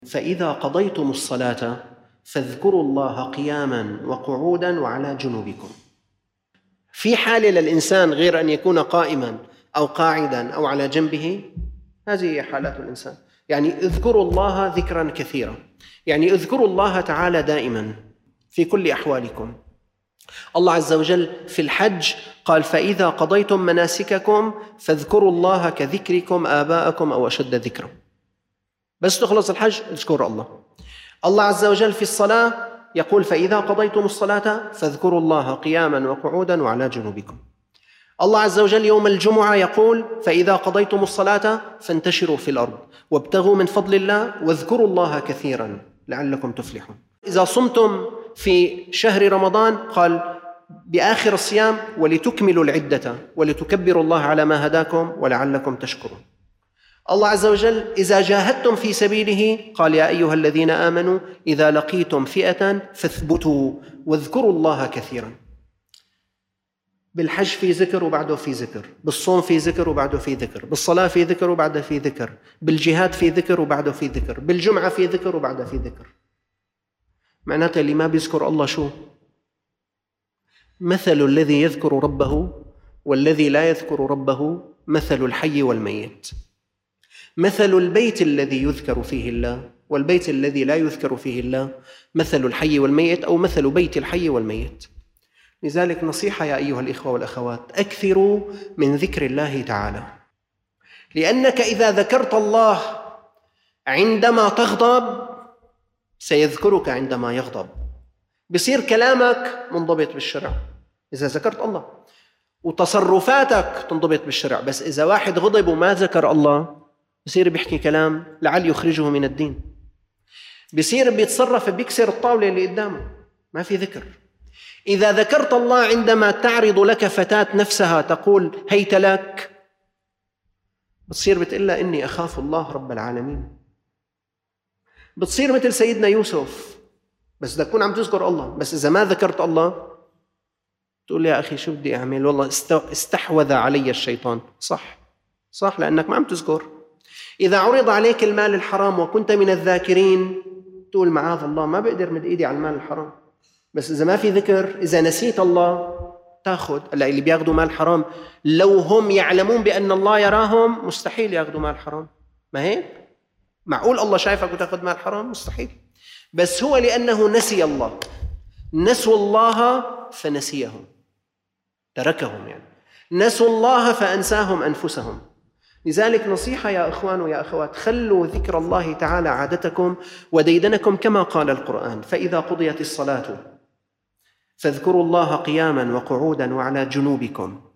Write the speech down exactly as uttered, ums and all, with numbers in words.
فإذا قضيتم الصلاة فاذكروا الله قياما وقعودا وعلى جنوبكم. في حال للإنسان غير أن يكون قائما أو قاعدا أو على جنبه، هذه هي حالات الإنسان. يعني اذكروا الله ذكرا كثيرا، يعني اذكروا الله تعالى دائما في كل أحوالكم. الله عز وجل في الحج قال: فإذا قضيتم مناسككم فاذكروا الله كذكركم آباءكم أو أشد ذكرا. بس تخلص الحج اذكروا الله. الله عز وجل في الصلاة يقول: فإذا قضيتم الصلاة فاذكروا الله قياما وقعودا وعلى جنوبكم. الله عز وجل يوم الجمعة يقول: فإذا قضيتم الصلاة فانتشروا في الأرض وابتغوا من فضل الله واذكروا الله كثيرا لعلكم تفلحون. إذا صمتم في شهر رمضان قال بآخر الصيام: ولتكملوا العدة ولتكبروا الله على ما هداكم ولعلكم تشكرون. الله عز وجل إذا جاهدتم في سبيله قال: يا أيها الذين آمنوا إذا لقيتم فئة فاثبتوا واذكروا الله كثيرا. بالحج في ذكر وبعده في ذكر، بالصوم في ذكر وبعده في ذكر، بالصلاة في ذكر وبعده في ذكر، بالجهاد في ذكر وبعده في ذكر، بالجمعة في ذكر وبعده في ذكر. معناتها اللي ما بيذكر الله شو؟ مثل الذي يذكر ربه والذي لا يذكر ربه مثل الحي والميت. مثل البيت الذي يذكر فيه الله والبيت الذي لا يذكر فيه الله مثل الحي والميت، أو مثل بيت الحي والميت. لذلك نصيحة يا أيها الإخوة والأخوات: أكثروا من ذكر الله تعالى، لأنك إذا ذكرت الله عندما تغضب سيذكرك عندما يغضب. بصير كلامك منضبط بالشرع إذا ذكرت الله، وتصرفاتك تنضبط بالشرع. بس إذا واحد غضب وما ذكر الله بصير بيحكي كلام لعل يخرجه من الدين، بصير بيتصرف بيكسر الطاولة اللي قدامه، ما في ذكر. إذا ذكرت الله عندما تعرض لك فتاة نفسها تقول هيت لك، بتصير بتقلها إني أخاف الله رب العالمين. بتصير مثل سيدنا يوسف، بس بدك تكون عم تذكر الله. بس إذا ما ذكرت الله تقول يا أخي شو بدي أعمل، والله استحوذ علي الشيطان. صح صح لأنك ما عم تذكر. إذا عرض عليك المال الحرام وكنت من الذاكرين تقول معاذ الله ما بقدر مد إيدي على المال الحرام. بس إذا ما في ذكر، إذا نسيت الله تأخذ. هلا اللي بياخذوا مال حرام لو هم يعلمون بأن الله يراهم مستحيل ياخذوا مال حرام. ما هيك؟ معقول الله شايفك وتأخذ مال حرام؟ مستحيل. بس هو لأنه نسي الله، نسوا الله فنسيهم، تركهم. يعني نسوا الله فأنساهم أنفسهم. لذلك نصيحة يا إخوان ويا أخوات: خلوا ذكر الله تعالى عادتكم وديدنكم، كما قال القرآن: فإذا قضيت الصلاة فاذكروا الله قياما وقعودا وعلى جنوبكم.